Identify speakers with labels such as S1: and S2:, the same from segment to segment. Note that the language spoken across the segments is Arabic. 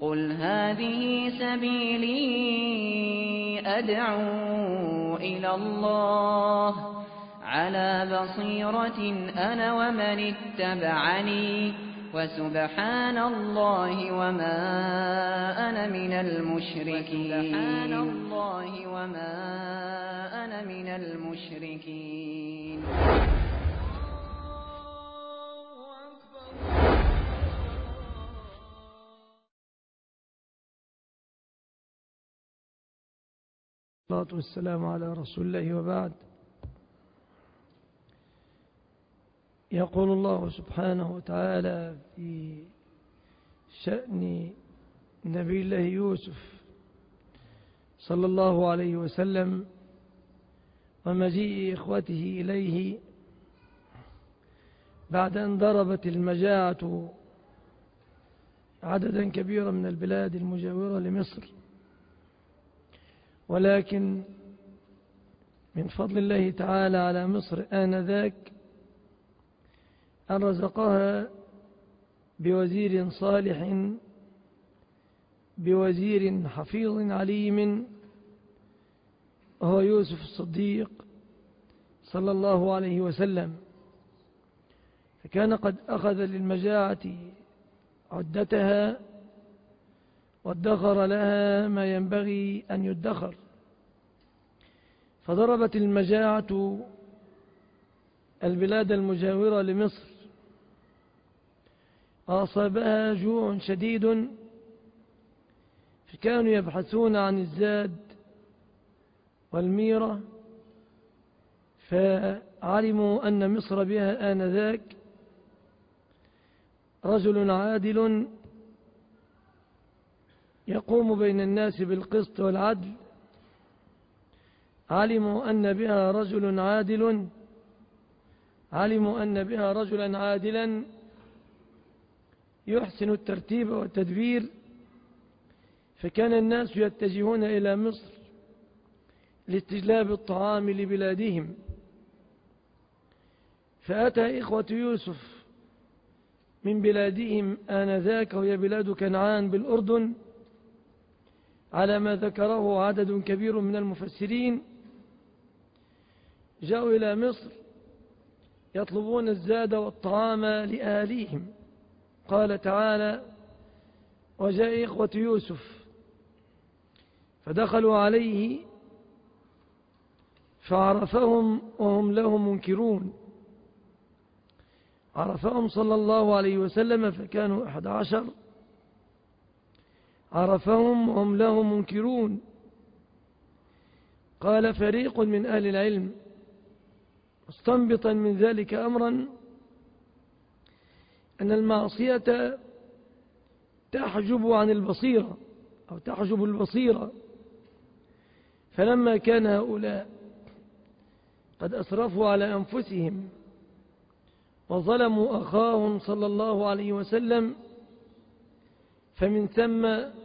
S1: قُلْ هَٰذِهِ سَبِيلِي أَدْعُو إِلَى اللَّهِ ۚ عَلَىٰ بَصِيرَةٍ أَنَا وَمَنِ اتَّبَعَنِي ۖ وَسُبْحَانَ اللَّهِ وَمَا أَنَا مِنَ الْمُشْرِكِينَ.
S2: والصلاة والسلام على رسول الله، وبعد. يقول الله سبحانه وتعالى في شأن نبي الله يوسف صلى الله عليه وسلم ومجيء إخوته إليه بعد أن ضربت المجاعة عددا كبيرا من البلاد المجاورة لمصر، ولكن من فضل الله تعالى على مصر آنذاك أن رزقها بوزير صالح، بوزير حفيظ عليم، وهو يوسف الصديق صلى الله عليه وسلم. فكان قد أخذ للمجاعة عدتها وادخر لها ما ينبغي أن يدخر، فضربت المجاعة البلاد المجاورة لمصر، وأصابها جوع شديد، فكانوا يبحثون عن الزاد والميرة، فعلموا أن مصر بها آنذاك رجل عادل يقوم بين الناس بالقسط والعدل. علموا أن بها رجلا عادلا يحسن الترتيب والتدبير، فكان الناس يتجهون إلى مصر لاستجلاب الطعام لبلادهم. فأتى إخوة يوسف من بلادهم آنذاك، وهي بلاد كنعان بالأردن، على ما ذكره عدد كبير من المفسرين. جاءوا إلى مصر يطلبون الزاد والطعام لأهليهم. قال تعالى: وجاء إخوة يوسف فدخلوا عليه فعرفهم وهم له منكرون. عرفهم صلى الله عليه وسلم فكانوا 11، عرفهم وهم له منكرون. قال فريق من أهل العلم مستنبطا من ذلك أمرا أن المعصية تحجب عن البصيرة أو تحجب البصيرة، فلما كان هؤلاء قد أسرفوا على أنفسهم وظلموا أخاهم صلى الله عليه وسلم، فمن ثم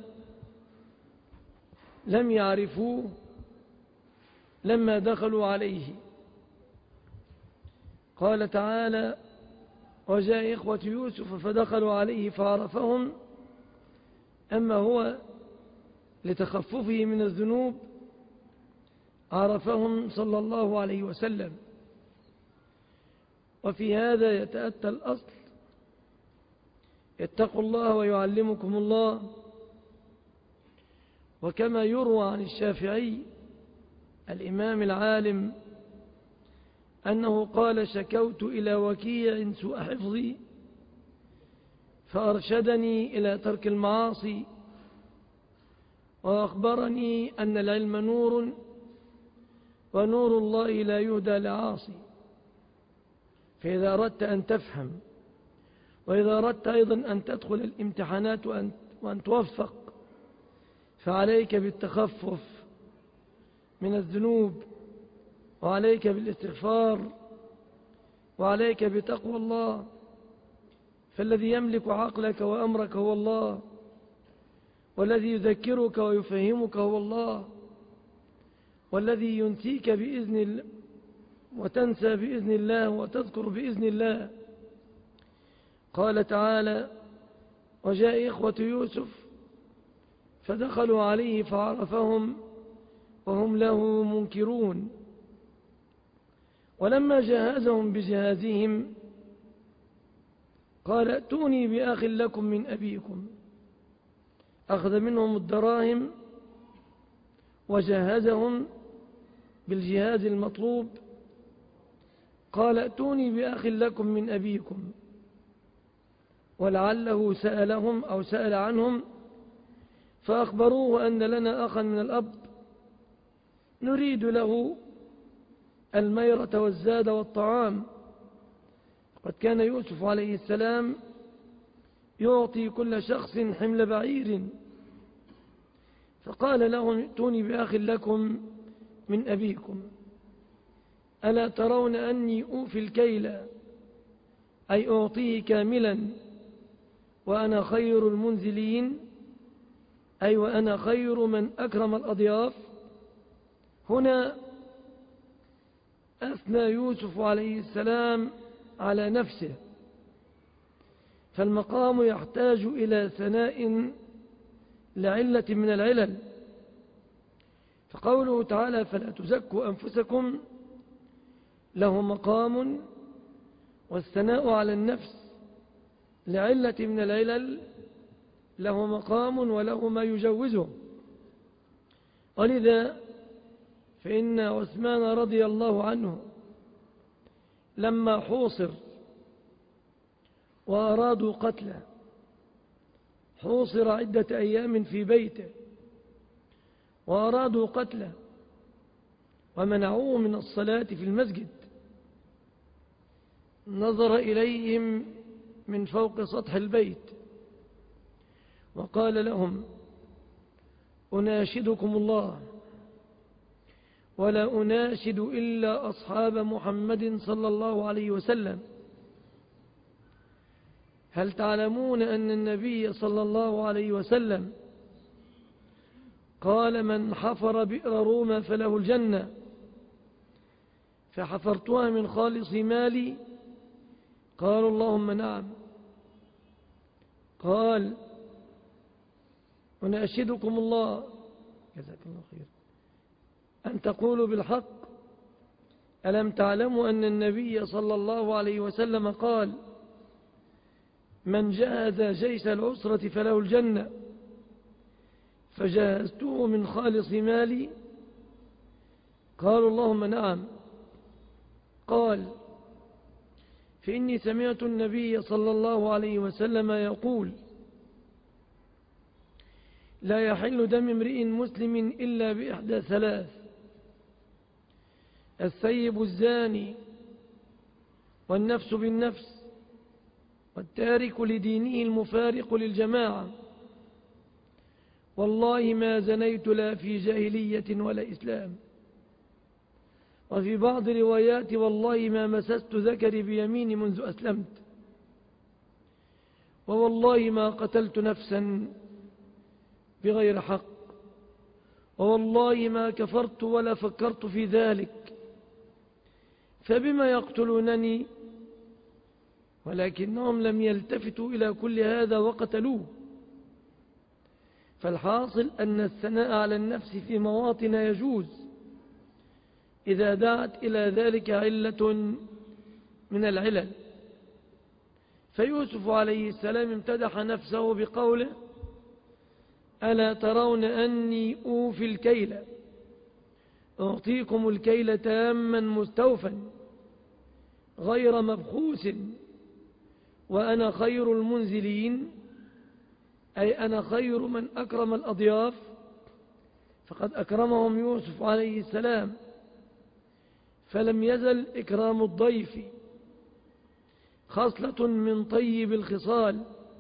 S2: لم يعرفوه لما دخلوا عليه. قال تعالى: وجاء إخوة يوسف فدخلوا عليه فعرفهم. أما هو لتخففه من الذنوب عرفهم صلى الله عليه وسلم. وفي هذا يتأتى الأصل: اتقوا الله ويعلمكم الله. وكما يروى عن الشافعي الإمام العالم أنه قال: شكوت إلى وكيع سوء حفظي فأرشدني إلى ترك المعاصي، وأخبرني أن العلم نور ونور الله لا يهدى لعاصي. فإذا أردت أن تفهم، وإذا أردت أيضا أن تدخل الامتحانات وأن توفق، فعليك بالتخفف من الذنوب، وعليك بالاستغفار، وعليك بتقوى الله. فالذي يملك عقلك وأمرك هو الله، والذي يذكرك ويفهمك هو الله، والذي ينسيك بإذن الله وتنسى بإذن الله وتذكر بإذن الله. قال تعالى: وجاء إخوة يوسف فدخلوا عليه فعرفهم وهم له منكرون. ولما جهزهم بجهازهم قال ائتوني بأخ لكم من أبيكم. أخذ منهم الدراهم وجهزهم بالجهاز المطلوب. قال ائتوني بأخ لكم من أبيكم، ولعله سألهم أو سأل عنهم فأخبروه أن لنا أخا من الأب نريد له الميرة والزاد والطعام. قد كان يوسف عليه السلام يعطي كل شخص حمل بعير. فقال لهم ائتوني بأخ لكم من أبيكم، ألا ترون أني أوفي الكيل، أي أعطيه كاملا، وأنا خير المنزلين، أي وأنا خير من أكرم الأضياف. هنا أثنى يوسف عليه السلام على نفسه، فالمقام يحتاج إلى ثناء لعلة من العلل. فقوله تعالى فلا تزكوا أنفسكم له مقام، والثناء على النفس لعلة من العلل له مقام وله ما يجوزه. ولذا فإن عثمان رضي الله عنه لما حوصر وأرادوا قتله، حوصر عدة أيام في بيته وأرادوا قتله ومنعوه من الصلاة في المسجد، نظر إليهم من فوق سطح البيت وقال لهم أناشدكم الله ولا أناشد إلا أصحاب محمد صلى الله عليه وسلم، هل تعلمون أن النبي صلى الله عليه وسلم قال من حفر بئر روما فله الجنة، فحفرتها من خالص مالي؟ قالوا اللهم نعم. قال أناشدكم الله جزاك الله خير أن تقولوا بالحق، ألم تعلموا أن النبي صلى الله عليه وسلم قال من جهز جيش العسرة فله الجنة، فجهزته من خالص مالي؟ قالوا اللهم نعم. قال فإني سمعت النبي صلى الله عليه وسلم يقول لا يحل دم امرئ مسلم إلا بإحدى ثلاث: الثيب الزاني، والنفس بالنفس، والتارك لدينه المفارق للجماعة. والله ما زنيت لا في جاهلية ولا إسلام. وفي بعض روايات والله ما مسست ذكري بيميني منذ أسلمت. ووالله ما قتلت نفسا بغير حق. ووالله ما كفرت ولا فكرت في ذلك. فبما يقتلونني؟ ولكنهم لم يلتفتوا إلى كل هذا وقتلوه. فالحاصل أن الثناء على النفس في مواطن يجوز إذا دعت إلى ذلك علة من العلل. فيوسف عليه السلام امتدح نفسه بقوله ألا ترون أني أوفي الكيل، أعطيكم الكيل تاما مستوفا غير مبخوس، وأنا خير المنزلين، أي أنا خير من أكرم الأضياف. فقد أكرمهم يوسف عليه السلام، فلم يزل إكرام الضيف خصلة من طيب الخصال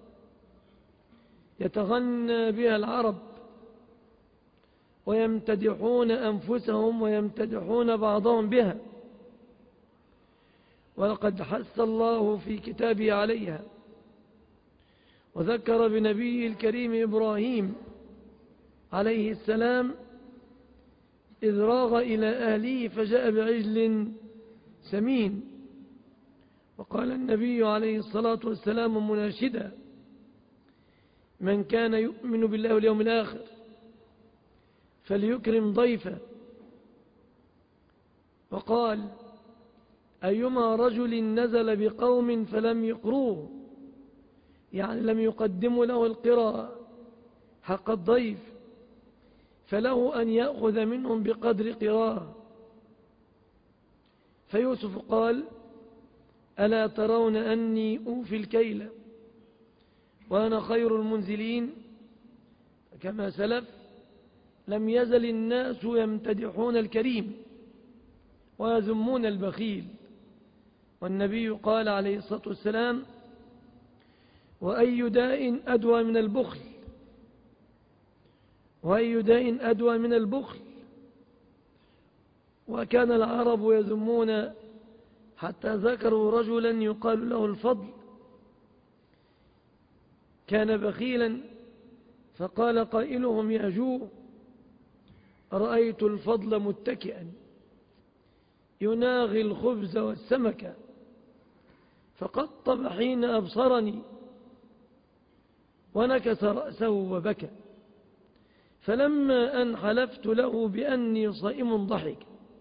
S2: يتغنى بها العرب ويمتدحون أنفسهم ويمتدحون بعضهم بها. ولقد حث الله في كتابه عليها، وذكر بنبيه الكريم إبراهيم عليه السلام إذ راغ إلى أهله فجاء بعجل سمين. وقال النبي عليه الصلاة والسلام مناشدا من كان يؤمن بالله واليوم الآخر فليكرم ضيفه. وقال: أيما رجل نزل بقوم فلم يقروه، يعني لم يقدموا له القراءة حق الضيف، فله أن يأخذ منهم بقدر قراءة. فيوسف قال: ألا ترون أني أوفي الكيل وأنا خير المنزلين؟ كما سلف لم يزل الناس يمتدحون الكريم ويذمون البخيل، والنبي قال عليه الصلاة والسلام: وأي داء أدوى من البخل، وأي داء أدوى من البخل. وكان العرب يذمون حتى ذكروا رجلا يقال له الفضل، كان بخيلا، فقال قائلهم: يا جو، رأيت الفضل متكئا يناغي الخبز والسمك، فقطب حين أبصرني ونكس رأسه وبكى، فلما أن حلفت له بأني صائم ضحك.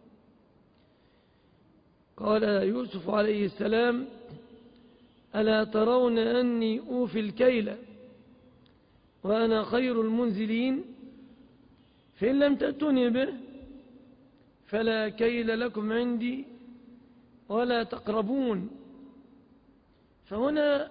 S2: قال يوسف عليه السلام: ألا ترون أني أوفي الكيل وأنا خير المنزلين؟ فإن لم تأتوني به فلا كيل لكم عندي ولا تقربون. فهنا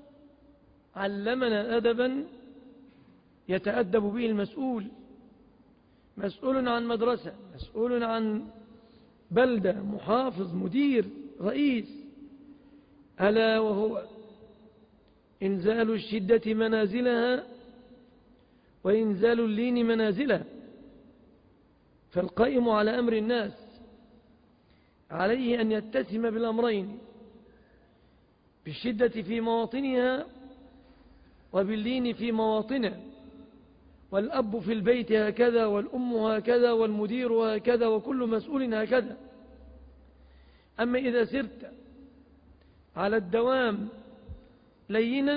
S2: علمنا أدبا يتأدب به المسؤول، مسؤول عن مدرسة، مسؤول عن بلدة، محافظ، مدير، رئيس، ألا وهو إنزال الشدة منازلها وإنزال اللين منازلها. فالقائم على أمر الناس عليه أن يتسم بالأمرين، بالشدة في مواطنها وباللين في مواطنها. والأب في البيت هكذا، والأم هكذا، والمدير هكذا، وكل مسؤول هكذا. أما إذا سرت على الدوام لينا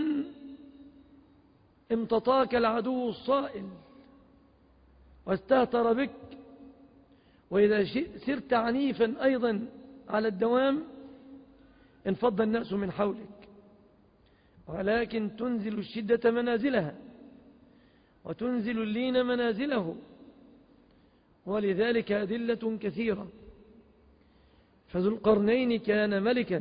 S2: امتطاك العدو الصائل واستهتر بك، وإذا سرت عنيفا أيضا على الدوام انفض الناس من حولك. ولكن تنزل الشدة منازلها وتنزل اللين منازله، ولذلك أدلة كثيرة. فذو القرنين كان ملكا،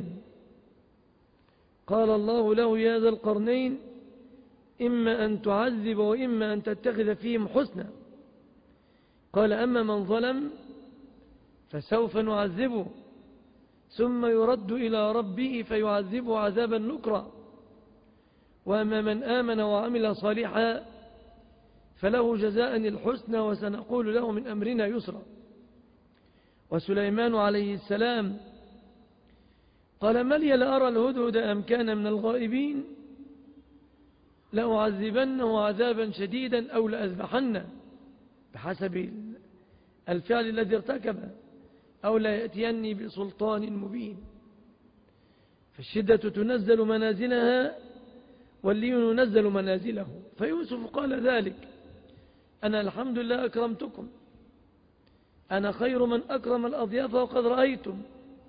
S2: قال الله له: يا ذا القرنين إما أن تعذب وإما أن تتخذ فيهم حسنا. قال: أما من ظلم فسوف نعذبه ثم يرد إلى ربه فيعذبه عذابا نكرا، وأما من آمن وعمل صالحا فله جزاء الحسنى وسنقول له من أمرنا يسرا. وسليمان عليه السلام قال: ما لي لأرى الهدهد أم كان من الغائبين؟ لأعذبنه عذابا شديدا أو لأذبحنه، بحسب الفعل الذي ارتكبه، أو لا يأتيني بسلطان مبين. فالشدة تنزل منازلها واللين ينزل منازله. فيوسف قال ذلك: أنا الحمد لله أكرمتكم، أنا خير من أكرم الأضياف وقد رأيتم،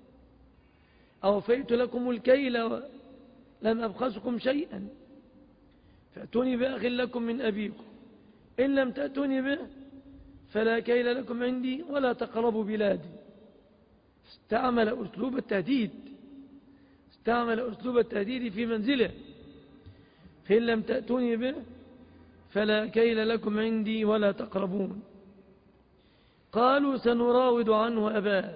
S2: أوفيت لكم الكيل ولم أبخسكم شيئا، فأتوني بأخ لكم من أبيكم، إن لم تأتوني به فلا كيل لكم عندي ولا تقربوا بلادي. استعمل أسلوب التهديد، استعمل أسلوب التهديد في منزله: فإن لم تأتوني به فلا كيل لكم عندي ولا تقربون. قالوا: سنراود عنه أباه.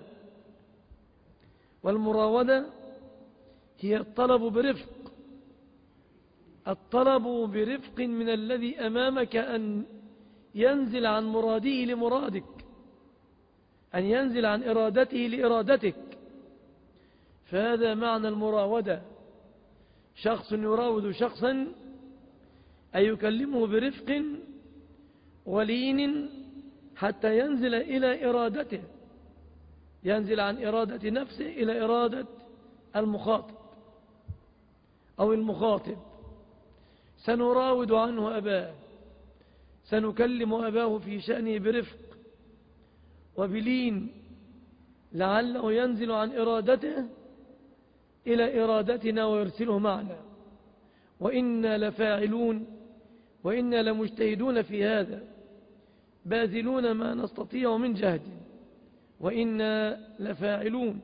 S2: والمراودة هي الطلب برفق، الطلب برفق من الذي أمامك أن ينزل عن مراده لمرادك، أن ينزل عن إرادته لإرادتك. فهذا معنى المراودة. شخص يراود شخصا أي يكلمه برفق ولين حتى ينزل إلى إرادته، ينزل عن إرادة نفسه إلى إرادة المخاطب أو المخاطب. سنراود عنه أباه، سنكلم أباه في شأنه برفق وبلين لعله ينزل عن إرادته إلى إرادتنا ويرسله معنا، وإنا لفاعلون وإنا لمجتهدون في هذا باذلون ما نستطيع من جهد وإنا لفاعلون.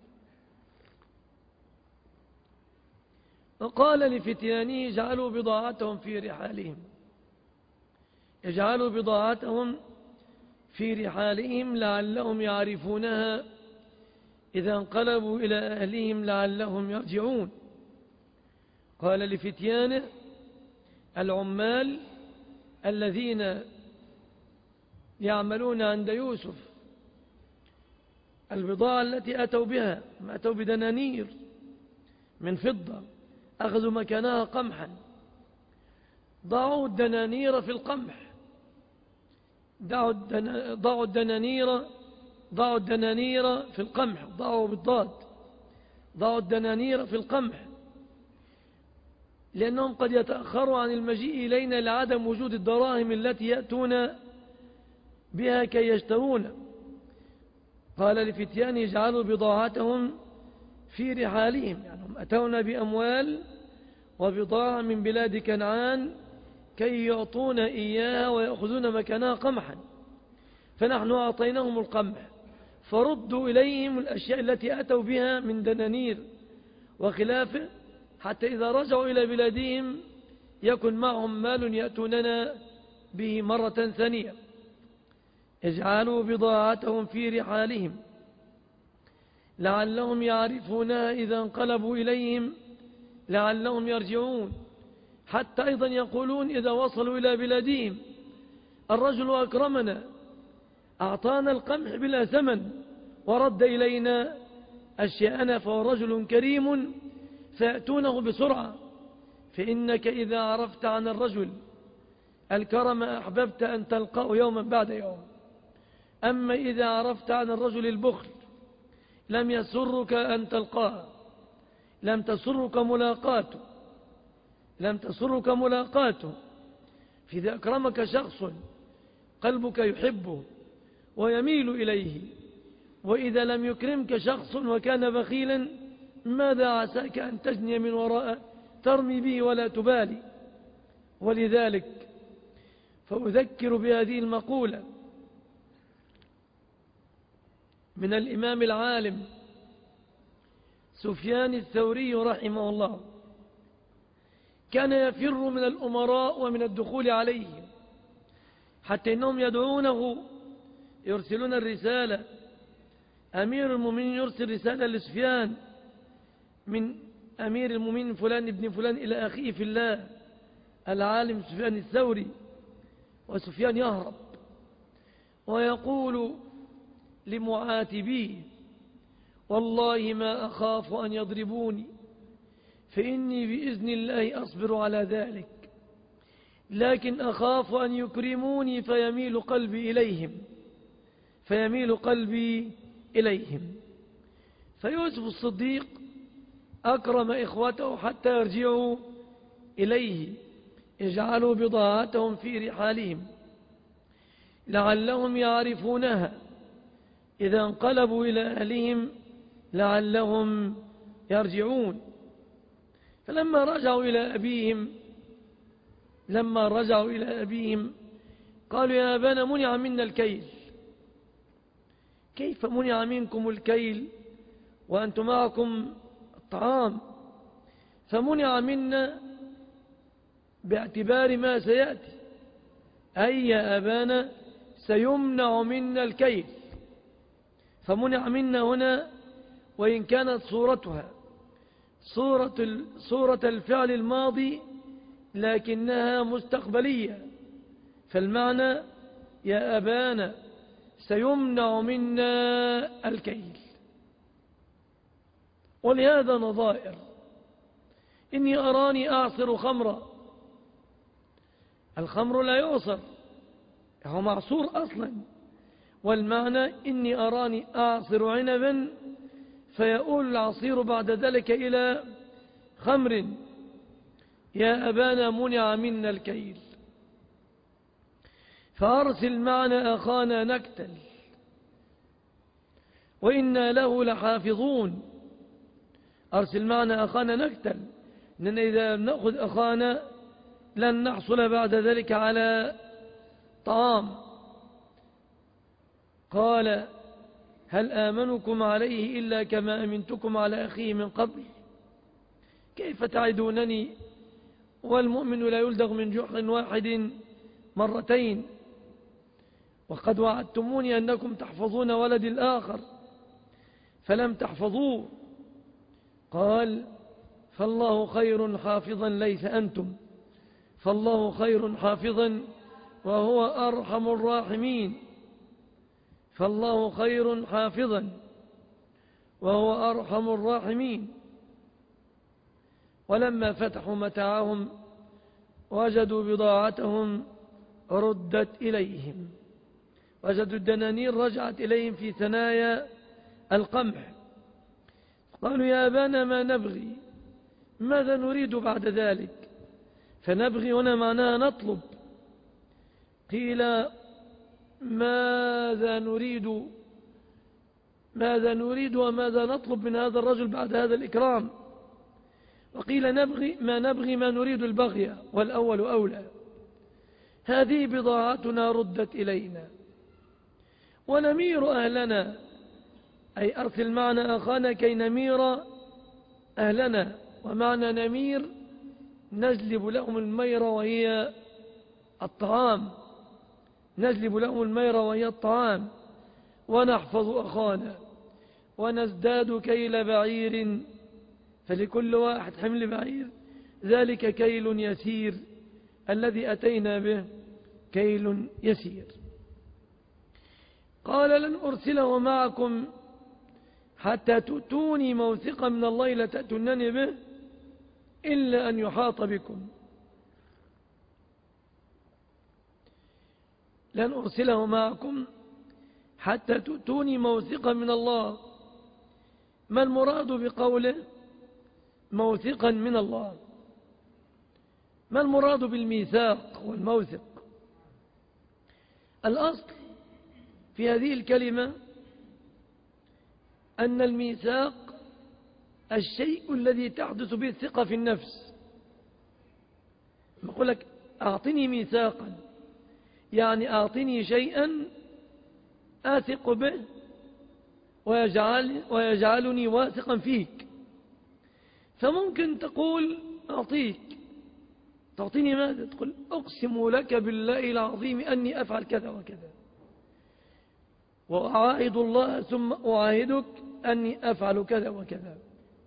S2: وقال لفتيانه اجعلوا بضاعتهم في رحالهم، اجعلوا بضاعتهم في رحالهم لعلهم يعرفونها إذا انقلبوا إلى أهلهم لعلهم يرجعون. قال لفتيانه العمال الذين يعملون عند يوسف البضاعة التي أتوا بها، أتوا بدنانير من فضة أخذوا مكانها قمحا، ضعوا الدنانير في القمح، ضعوا الدنانير في القمح، ضعوا بالضاد، ضعوا الدنانير في القمح، لأنهم قد يتأخروا عن المجيء إلينا لعدم وجود الدراهم التي يأتون بها كي يشترون. قال لفتيان اجعلوا بضاعتهم في رحالهم، يعني هم أتونا بأموال وبضاعة من بلاد كنعان كي يعطون إياها ويأخذون مكانها قمحا، فنحن أعطيناهم القمح فردوا إليهم الأشياء التي أتوا بها من دنانير وخلافه، حتى إذا رجعوا إلى بلادهم يكن معهم مال يأتوننا به مرة ثانية. اجعلوا بضاعتهم في رحالهم لعلهم يعرفونها إذا انقلبوا إليهم لعلهم يرجعون. حتى أيضا يقولون إذا وصلوا إلى بلادهم الرجل أكرمنا أعطانا القمح بلا ثمن ورد إلينا أشياءنا فهو رجل كريم، فيأتونه بسرعة. فإنك إذا عرفت عن الرجل الكرم أحببت أن تلقاه يوما بعد يوم، أما إذا عرفت عن الرجل البخل لم يسرك أن تلقاه، لم تسرك ملاقاته. فإذا أكرمك شخص قلبك يحبه ويميل إليه، وإذا لم يكرمك شخص وكان بخيلا ماذا عساك أن تجني من وراء ترمي به ولا تبالي. ولذلك فأذكر بهذه المقولة من الإمام العالم سفيان الثوري رحمه الله، كان يفر من الأمراء ومن الدخول عليهم، حتى إنهم يدعونه يرسلون الرسالة، أمير المؤمنين يرسل رسالة لسفيان من أمير المؤمنين فلان ابن فلان إلى أخيه في الله العالم سفيان الثوري، وسفيان يهرب ويقول لمعاتبيه والله ما أخاف أن يضربوني فإني بإذن الله أصبر على ذلك، لكن أخاف أن يكرموني فيميل قلبي إليهم. فيوسف الصديق أكرم إخوته حتى يرجعوا إليه، اجعلوا بضاعتهم في رحالهم لعلهم يعرفونها إذا انقلبوا إلى أهلهم لعلهم يرجعون. فلما رجعوا إلى أبيهم قالوا يا أبانا منع منا الكيل. كيف منع منكم الكيل وأنتم معكم الطعام؟ فمنع منا باعتبار ما سيأتي، أي يا أبانا سيمنع منا الكيل. فمنع منا هنا وإن كانت صورتها صورة الفعل الماضي لكنها مستقبلية، فالمعنى يا أبانا سيمنع منا الكيل. ولهذا نظائر إني أراني أعصر خمرا، الخمر لا يعصر، هو معصور أصلا، والمعنى إني أراني أعصر عنبا فيؤول العصير بعد ذلك إلى خمر. يا أبانا منع منا الكيل. فأرسل معنا أخانا نكتل وإنا له لحافظون. أرسل معنا أخانا نكتل، إننا إذا نأخذ أخانا لن نحصل بعد ذلك على طعام. قال هل آمنكم عليه إلا كما أمنتكم على أخيه من قبل؟ كيف تعدونني والمؤمن لا يلدغ من جحر واحد مرتين، وقد وعدتموني أنكم تحفظون ولد الآخر فلم تحفظوه. قال فالله خير حافظا ليس أنتم، فالله خير حافظا وهو أرحم الراحمين. فالله خير حافظا وهو أرحم الراحمين. ولما فتحوا متاعهم وجدوا بضاعتهم ردت إليهم، وجدوا الدنانير رجعت إليهم في ثنايا القمح. قالوا يا أبانا ما نبغي، ماذا نريد بعد ذلك؟ فنبغي هنا معناها نطلب. قيل ماذا نريد وماذا نطلب من هذا الرجل بعد هذا الإكرام؟ وقيل ما نبغي ما نريد البغي، والأول أولى. هذه بضاعتنا ردت إلينا ونمير أهلنا، أي أرسل معنا أخانا كي نمير أهلنا. ومعنى نمير نجلب لهم المير وهي الطعام، نجلب لهم المير وهي الطعام. ونحفظ أخانا ونزداد كيل بعير، فلكل واحد حمل بعير، ذلك كيل يسير، الذي أتينا به كيل يسير. قال لن أرسله معكم حتى تؤتوني موثقا من الله لتأتونني به إلا أن يحاط بكم. لن أرسله معكم حتى تؤتوني موثقا من الله. ما المراد بقوله موثقا من الله؟ ما المراد بالميثاق والموثق؟ الأصل في هذه الكلمة أن الميثاق الشيء الذي تحدث به الثقة في النفس. أقول لك أعطني ميثاقا، يعني أعطني شيئا آثق به ويجعلني واثقا فيك. فممكن تقول أعطيك، تعطيني ماذا؟ تقول أقسم لك بالله العظيم أني أفعل كذا وكذا، وأعاهد الله ثم أعاهدك أني أفعل كذا وكذا.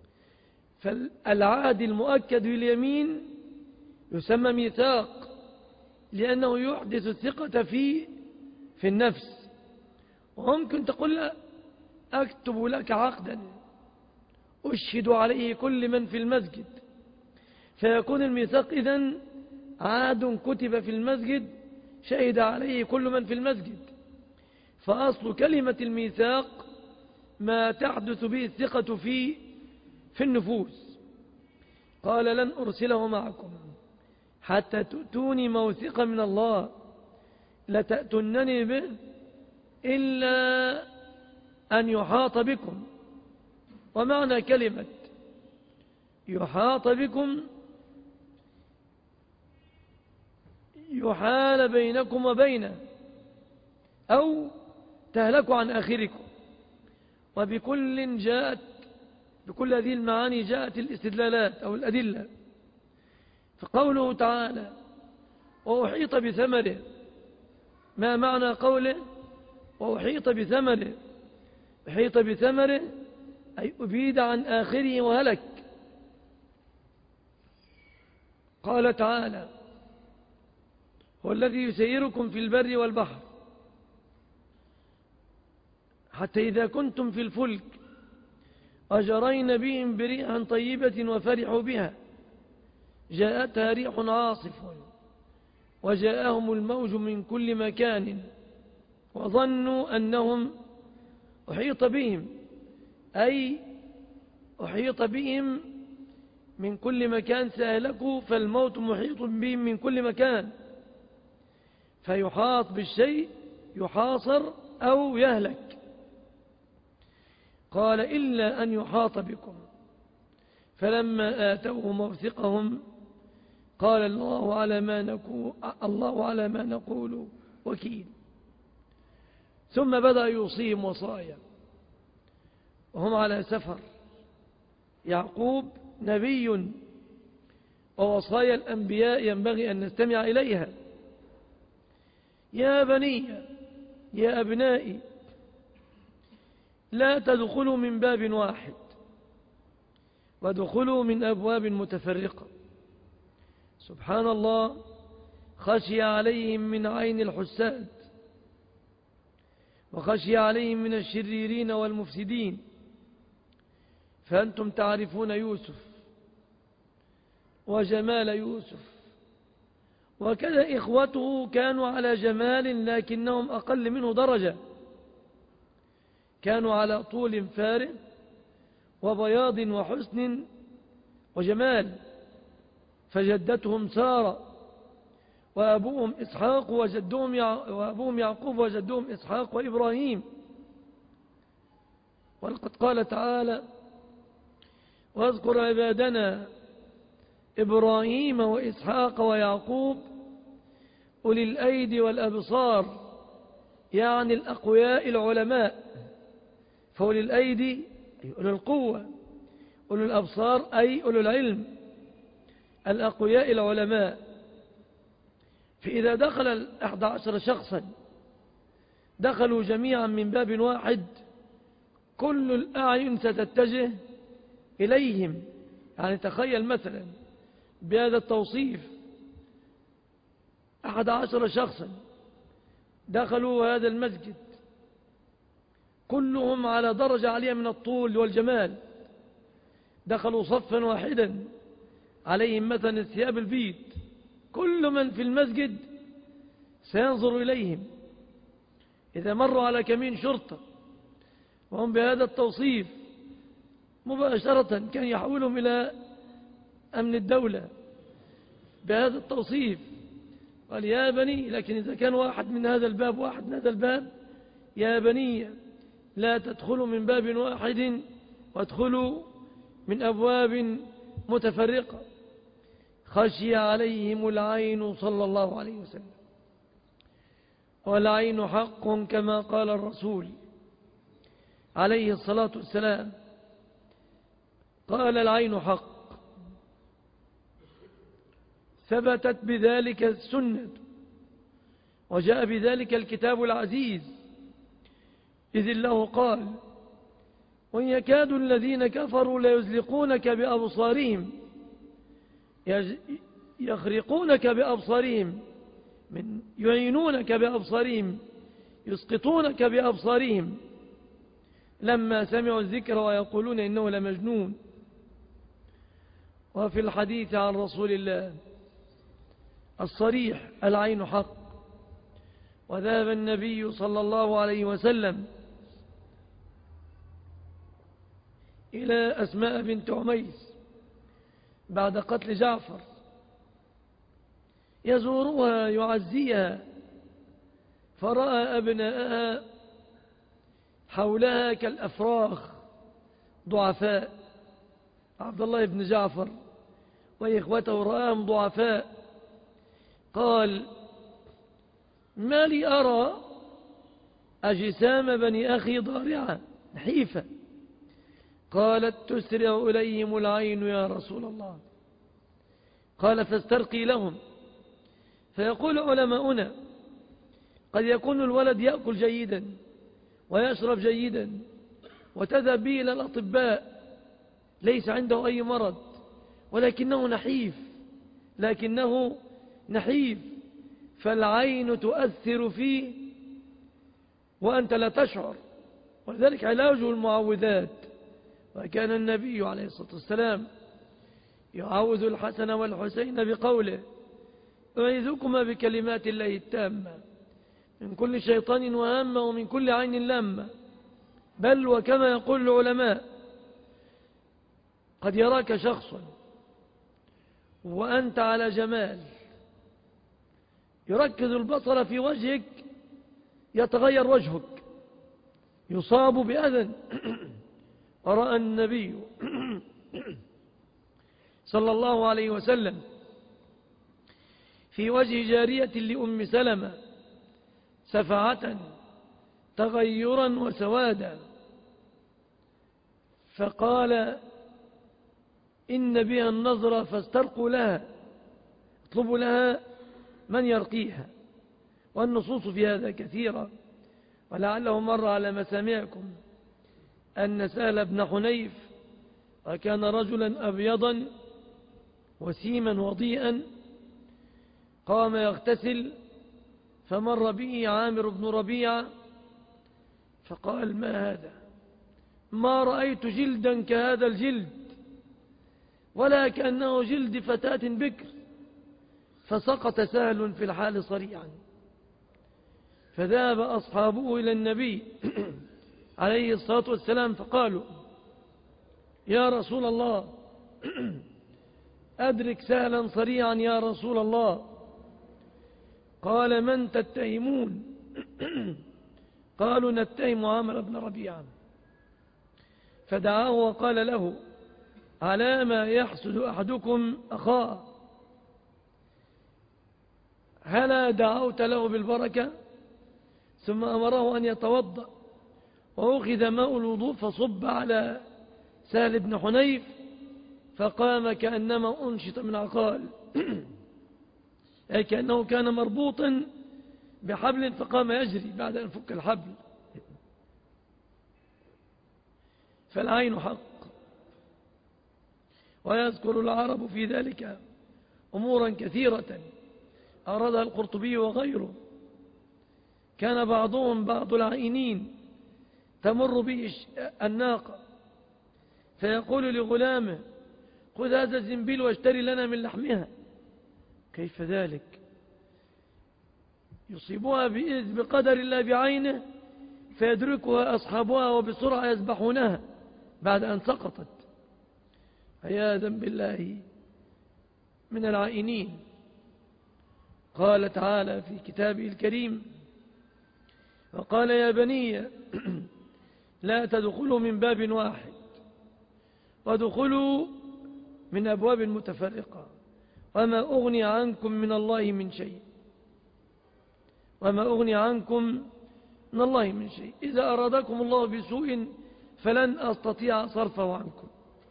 S2: فالعهد المؤكد باليمين يسمى ميثاق، لأنه يحدث الثقة في النفس. وممكن تقول لا أكتب لك عقدا أشهد عليه كل من في المسجد، فيكون الميثاق إذن عهد كتب في المسجد شهد عليه كل من في المسجد. فأصل كلمة الميثاق ما تحدث به الثقة في النفوس. قال لن أرسله معكم حتى تؤتوني موثقا من الله لتأتونني به إلا أن يحاط بكم. ومعنى كلمة يحاط بكم يحال بينكم وبينه، أو تهلكوا عن آخركم. وبكل هذه المعاني جاءت الاستدلالات أو الأدلة. فقوله تعالى وأحيط بثمره، ما معنى قوله وأحيط بثمره؟ أحيط بثمره أي أبيد عن آخره وهلك. قال تعالى هو الذي يسيركم في البر والبحر حتى إذا كنتم في الفلك وجرين بهم بريح طيبة وفرحوا بها جاءتها ريح عاصف وجاءهم الموج من كل مكان وظنوا أنهم أحيط بهم، أي أحيط بهم من كل مكان سأهلكوا، فالموت محيط بهم من كل مكان. فيحاط بالشيء يحاصر أو يهلك. قال إلا أن يحاط بكم، فلما آتوه موثقهم قال الله على ما نقول وكيل. ثم بدأ يوصيهم وصايا وهم على سفر. يعقوب نبي، ووصايا الأنبياء ينبغي أن نستمع إليها. يا بني، يا أبنائي، لا تدخلوا من باب واحد وادخلوا من أبواب متفرقة. سبحان الله، خشي عليهم من عين الحساد، وخشي عليهم من الشريرين والمفسدين. فأنتم تعرفون يوسف وجمال يوسف، وكذا إخوته كانوا على جمال لكنهم أقل منه درجة، كانوا على طول فارغ وبياض وحسن وجمال. فجدتهم سارة وأبوهم إسحاق وأبوهم يعقوب وجدهم إسحاق وإبراهيم. ولقد قال تعالى: واذكر عبادنا إبراهيم وإسحاق ويعقوب أولي الأيدي والأبصار، يعني الأقوياء العلماء. فأولي الأيدي أي أولي القوة، أولي الأبصار أي أولي العلم، الأقوياء العلماء. فإذا دخل 11 شخصا دخلوا جميعا من باب واحد، كل الأعين ستتجه إليهم. يعني تخيل مثلا بهذا التوصيف 11 شخصا دخلوا هذا المسجد، كلهم على درجة عالية من الطول والجمال، دخلوا صفا واحدا عليهم مثلا الثياب البيض، كل من في المسجد سينظر إليهم. إذا مروا على كمين شرطة وهم بهذا التوصيف مباشرة كان يحولهم إلى أمن الدولة بهذا التوصيف. قال: يا بني، لكن إذا كان واحد من هذا الباب واحد من هذا الباب: يا بني لا تدخلوا من باب واحد وادخلوا من أبواب متفرقة. خشي عليهم العين صلى الله عليه وسلم. والعين حق كما قال الرسول عليه الصلاة والسلام، قال: العين حق. ثبتت بذلك السنة وجاء بذلك الكتاب العزيز، إذ الله قال: وإن يكاد الذين كفروا ليزلقونك بأبصارهم، يخرقونك بأبصارهم، من يعينونك بأبصارهم، يسقطونك بأبصارهم لما سمعوا الذكر ويقولون إنه لمجنون. وفي الحديث عن رسول الله الصريح: العين حق. وذهب النبي صلى الله عليه وسلم إلى أسماء بنت عميس بعد قتل جعفر يزورها يعزيها، فرأى أبناءها حولها كالأفراخ ضعفاء، عبد الله بن جعفر وإخوته رآهم ضعفاء. قال: ما لي أرى أجسام بني أخي ضارعة نحيفة. قالت: تسرع إليهم العين يا رسول الله. قال: فاسترقي لهم. فيقول علماؤنا: قد يكون الولد يأكل جيدا ويشرب جيدا وتذهب به إلى الأطباء، ليس عنده أي مرض، ولكنه نحيف، فالعين تؤثر فيه وأنت لا تشعر. ولذلك علاجه المعوذات. وكان النبي عليه الصلاة والسلام يعوذ الحسن والحسين بقوله: أعيذكما بكلمات الله التامة من كل شيطان وهامة ومن كل عين لامة. بل وكما يقول العلماء: قد يراك شخص وأنت على جمال، يركز البصر في وجهك يتغير وجهك، يصاب بأذى. ورأى النبي صلى الله عليه وسلم في وجه جارية لأم سلمة سفعة تغيرا وسوادا، فقال إن بها النظرة فاسترقوا لها، اطلبوا لها من يرقيها. والنصوص في هذا كثيرة، ولعله مر على مسامعكم أن سهل بن حنيف وكان رجلا أبيضا وسيما وضيئا قام يغتسل، فمر به عامر بن ربيعة فقال ما هذا؟ ما رأيت جلدا كهذا الجلد ولا كأنه جلد فتاة بكر. فسقط سهل في الحال صريعا، فذهب أصحابه إلى النبي عليه الصلاة والسلام فقالوا يا رسول الله أدرك سهلا صريعا يا رسول الله. قال من تتهمون؟ قالوا نتهم عامر بن ربيعة. فدعاه وقال له على ما يحسد أحدكم أخاه؟ هلا دعوت له بالبركة؟ ثم أمره أن يتوضأ، وأخذ ماء الوضوء فصب على سهل بن حنيف فقام كأنما أنشط من عقال أي كأنه كان مربوطا بحبل فقام يجري بعد أن فك الحبل. فالعين حق. ويذكر العرب في ذلك أمورا كثيرة أرادها القرطبي وغيره. كان بعض العائنين تمر به الناقة فيقول لغلامه خذ هذا الزنبيل واشتري لنا من لحمها. كيف ذلك؟ يصيبها بقدر الله بعينه فيدركها أصحابها وبسرعة يذبحونها بعد أن سقطت، عياذا بالله من العائنين. قال تعالى في كتابه الكريم وقال يا بني لا تدخلوا من باب واحد وادخلوا من أبواب متفرقة وما أغني عنكم من الله من شيء وما أغني عنكم من الله من شيء إذا أرادكم الله بسوء فلن أستطيع صرفه عنكم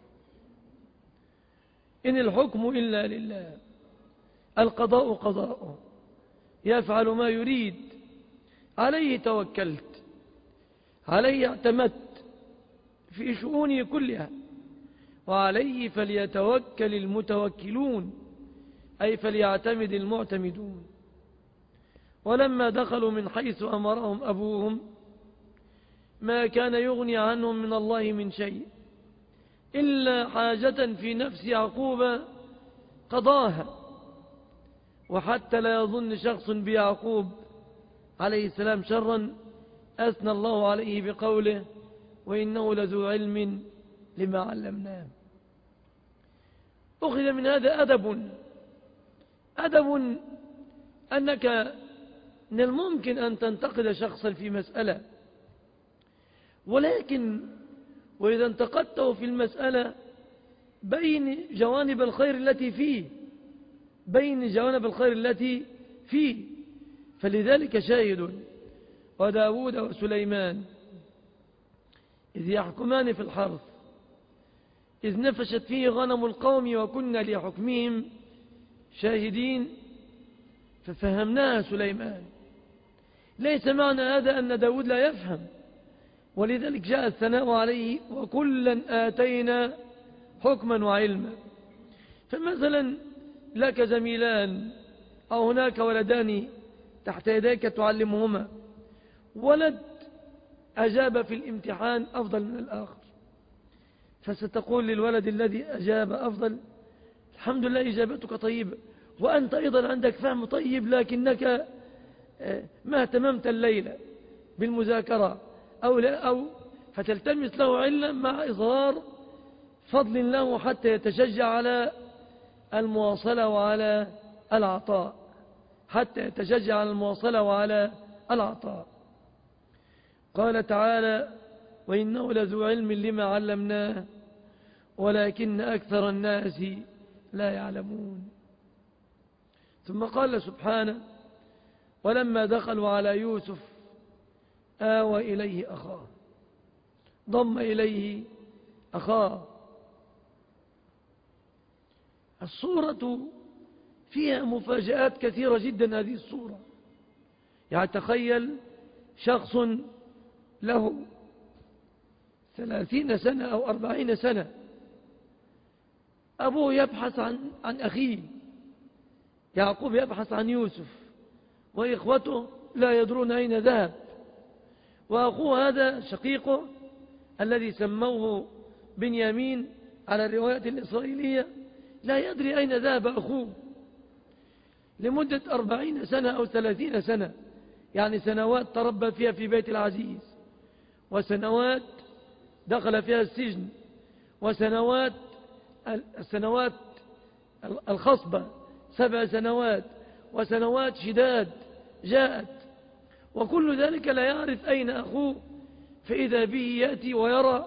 S2: إن الحكم إلا لله القضاء قضاؤه يفعل ما يريد عليه توكلت عليه اعتمدت في شؤوني كلها وعليه فليتوكل المتوكلون أي فليعتمد المعتمدون. ولما دخلوا من حيث أمرهم أبوهم ما كان يغني عنهم من الله من شيء إلا حاجة في نفس يعقوب قضاها. وحتى لا يظن شخص بيعقوب عليه السلام شرا أثنى الله عليه بقوله وإنه لذو علم لما علمناه. أخذ من هذا أدب أنك من الممكن أن تنتقد شخصا في مسألة، ولكن وإذا انتقدته في المسألة بين جوانب الخير التي فيه فلذلك شاهد وداود وسليمان إذ يحكمان في الحرث إذ نفشت فيه غنم القوم وكنا لحكمهم شاهدين ففهمناها سليمان. ليس معنى هذا أن داود لا يفهم، ولذلك جاء الثناء عليه وكلا آتينا حكما وعلما. فمثلا لك زميلان أو هناك ولدان تحت يديك تعلمهما، ولد أجاب في الامتحان أفضل من الآخر، فستقول للولد الذي أجاب أفضل الحمد لله إجابتك طيبة وأنت أيضا عندك فهم طيب لكنك ما اهتممت الليلة بالمذاكرة أو فتلتمس له علة مع إظهار فضل له حتى يتشجع على المواصلة وعلى العطاء. حتى يتشجع على المواصلة وعلى العطاء. قال تعالى: وإنه لذو علم لما علمناه ولكن أكثر الناس لا يعلمون. ثم قال سبحانه: ولما دخلوا على يوسف آوى إليه أخاه، ضم إليه أخاه. الصورة فيها مفاجآت كثيرة جدا. هذه الصورة يعني تخيل شخص له 30 سنة أو 40 سنة، أبوه يبحث عن أخيه، يعقوب يبحث عن يوسف، وإخوته لا يدرون أين ذهب، وأخوه هذا شقيقه الذي سموه بنيامين على الروايات الإسرائيلية لا يدري أين ذهب أخوه لمدة 40 سنة أو 30 سنة، يعني سنوات تربى فيها في بيت العزيز، وسنوات دخل فيها السجن، وسنوات السنوات الخصبة 7 سنوات، وسنوات شداد جاءت، وكل ذلك لا يعرف أين أخوه. فإذا به يأتي ويرى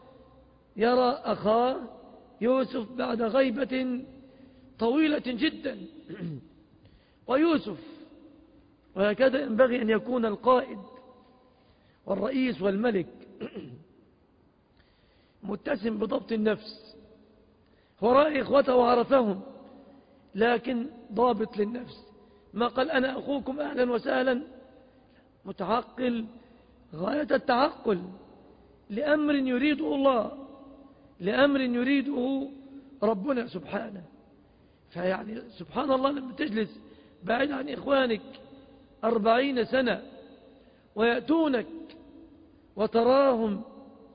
S2: أخاه يوسف بعد غيبة طويلة جدا. ويوسف، وهكذا ينبغي أن يكون القائد والرئيس والملك، متسم بضبط النفس. هو رأى إخوته وعرفهم، لكن ضابط للنفس. ما قال أنا أخوكم أهلا وسهلا، متعقل غاية التعقل لأمر يريده الله، لأمر يريده ربنا سبحانه. فيعني سبحان الله لما تجلس بعيد عن إخوانك 40 سنة ويأتونك وتراهم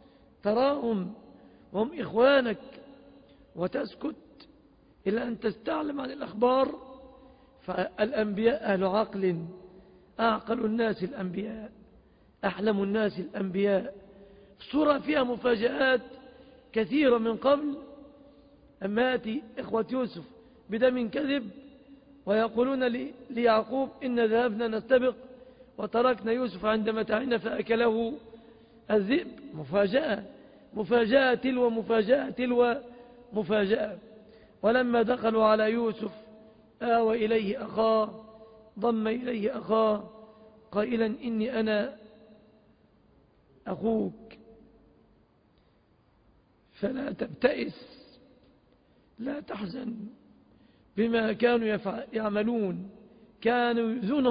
S2: وهم إخوانك وتسكت إلا أن تستعلم عن الأخبار. فالأنبياء أهل عقل، أعقل الناس الأنبياء، أحلم الناس الأنبياء. السورة فيها مفاجآت كثيرة من قبل. أما يأتي إخوة يوسف بدم كذب ويقولون ليعقوب إن ذهبنا نستبق وتركنا يوسف عند متاعنا فأكله الذئب. مفاجأة تلو مفاجأة تلو مفاجأة. ولما دخلوا على يوسف آوى إليه أخاه، ضم إليه أخاه قائلا إني أنا أخوك فلا تبتئس، لا تحزن بما كانوا يعملون. كانوا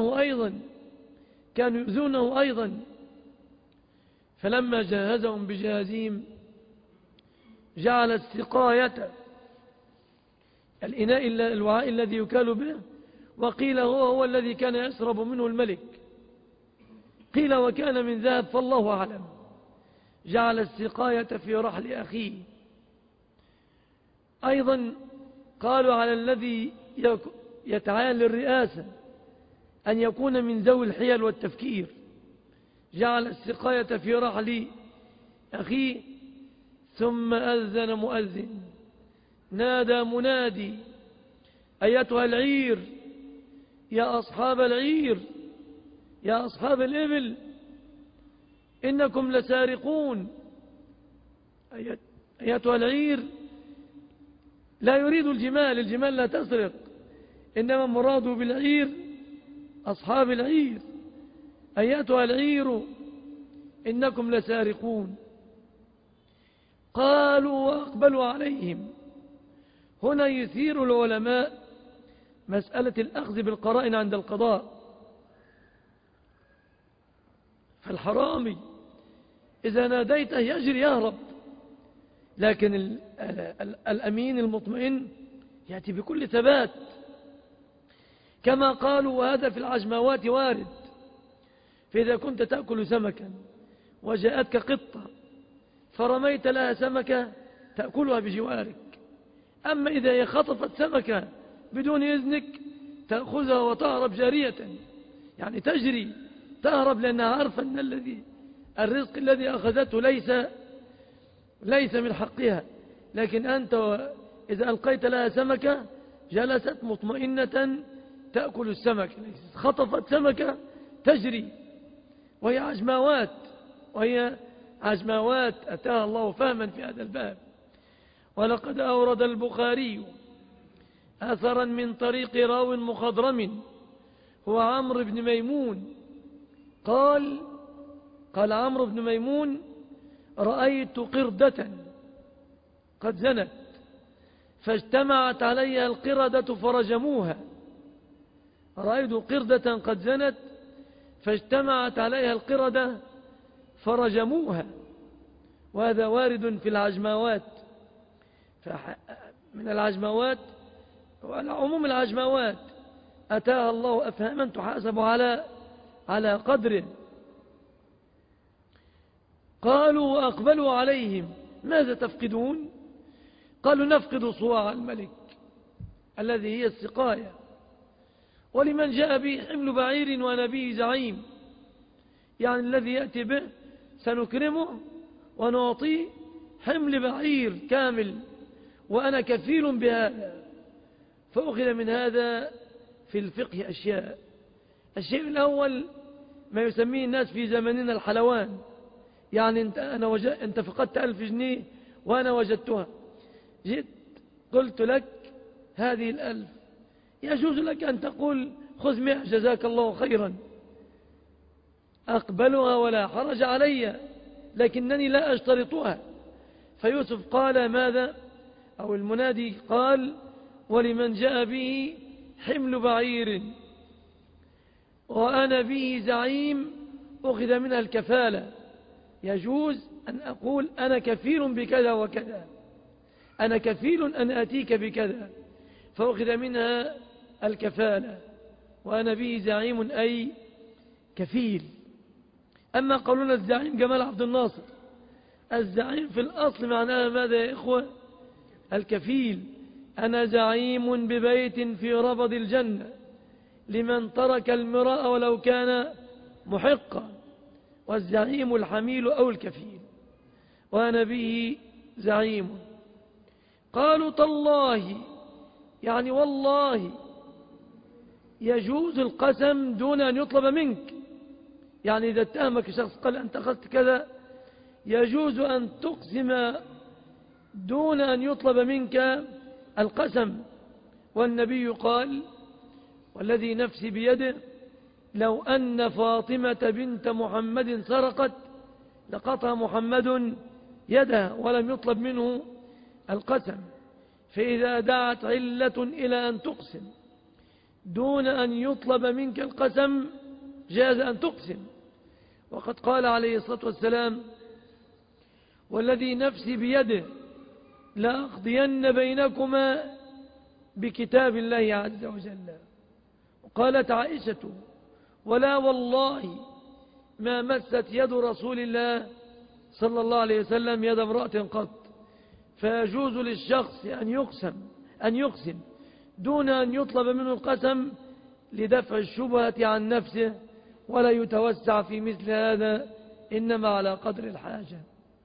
S2: يؤذونه أيضا. فلما جهزهم بجهازهم جعل السقاية، الإناء الوعاء الذي يكال به، وقيل هو الذي كان يشرب منه الملك، قيل وكان من ذهب فالله أعلم. جعل السقاية في رحل أخيه. أيضا قالوا على الذي يتعين للرئاسة أن يكون من ذوي الحيل والتفكير. جعل السقاية في رحل أخيه. ثم أذن مؤذن نادى منادي أيتها العير يا أصحاب العير يا أصحاب الإبل إنكم لسارقون. أيتها العير لا يريد الجمال لا تسرق، إنما مراده بالعير أصحاب العير. أيتها العير إنكم لسارقون. قالوا وأقبلوا عليهم. هنا يثير العلماء مسألة الأخذ بالقرائن عند القضاء. فالحرامي إذا ناديته يجري يهرب، لكن الأمين المطمئن يأتي بكل ثبات. كما قالوا وهذا في العجموات وارد. فإذا كنت تأكل سمكا وجاءتك قطة فرميت لها سمكة تأكلها بجوارك، أما إذا هي خطفت سمكة بدون إذنك تأخذها وتهرب جارية، يعني تجري تهرب لأنها عارفة أن الرزق الذي أخذته ليس من حقها. لكن أنت إذا ألقيت لها سمكة جلست مطمئنة تأكل السمك، خطفت سمكة تجري وهي عجماوات أتاها الله فهما في هذا الباب. ولقد أورد البخاري أثرا من طريق راو مخضرم هو عمرو بن ميمون قال عمرو بن ميمون: رأيت قردة قد زنت فاجتمعت عليها القردة فرجموها. رأيت قردة قد زنت فاجتمعت عليها القردة فرجموها. وهذا وارد في العجماوات. من العجماوات وعلى عموم العجماوات أتاها الله أفهاما تحاسب على قدره. قالوا وأقبلوا عليهم: ماذا تفقدون؟ قالوا: نفقد صواع الملك الذي هي السقاية، ولمن جاء به حمل بعير وأنا به زعيم، يعني الذي يأتي به سنكرمه ونعطيه حمل بعير كامل وأنا كفيل بهذا. فأخذ من هذا في الفقه أشياء. الشيء الأول ما يسميه الناس في زمننا الحلوان، يعني أنت فقدت 1000 جنيه وأنا وجدتها، جئت قلت لك هذه 1000، يجوز لك أن تقول خذ 100 جزاك الله خيرا، أقبلها ولا حرج علي، لكنني لا أشترطها. فيوسف قال ماذا؟ أو المنادي قال: ولمن جاء به حمل بعير وأنا به زعيم، أخذ منها الكفالة. يجوز أن أقول أنا كفيل بكذا وكذا، أنا كفيل أن أتيك بكذا، فأخذ منها الكفالة. وأنا به زعيم أي كفيل. أما قولنا الزعيم جمال عبد الناصر، الزعيم في الأصل معناها ماذا يا إخوة؟ الكفيل. أنا زعيم ببيت في ربض الجنة لمن ترك المراء ولو كان محقا، والزعيم الحميل أو الكفيل، وأنا به زعيم. قالوا تالله، يعني والله يجوز القسم دون أن يطلب منك. يعني إذا اتهمك شخص قال أنت أخذت كذا، يجوز أن تقسم دون أن يطلب منك القسم. والنبي قال: والذي نفسي بيده لو أن فاطمة بنت محمد سرقت لقطع محمد يدها ولم يطلب منه القسم. فإذا دعت علة إلى أن تقسم دون أن يطلب منك القسم جاز أن تقسم. وقد قال عليه الصلاة والسلام: والذي نفسي بيده لأقضين بينكما بكتاب الله عز وجل. قالت عائشة: ولا والله ما مست يد رسول الله صلى الله عليه وسلم يد امرأة قط. فيجوز للشخص أن يقسم دون أن يطلب منه القسم لدفع الشبهة عن نفسه، ولا يتوسع في مثل هذا، إنما على قدر الحاجة.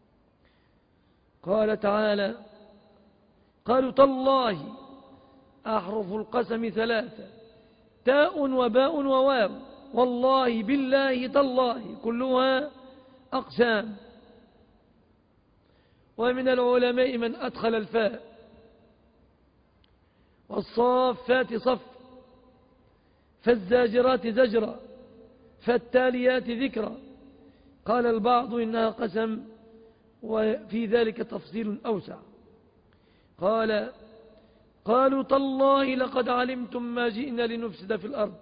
S2: قال تعالى: قالوا تالله، أحرف القسم 3، تاء وباء وواو، والله بالله تالله، كلها أقسام. ومن العلماء من أدخل الفاء. والصافات صف، فالزاجرات زجرا، فالتاليات ذكرا. قال البعض إنها قسم، وفي ذلك تفصيل أوسع. قالوا تالله لقد علمتم ما جئنا لنفسد في الأرض.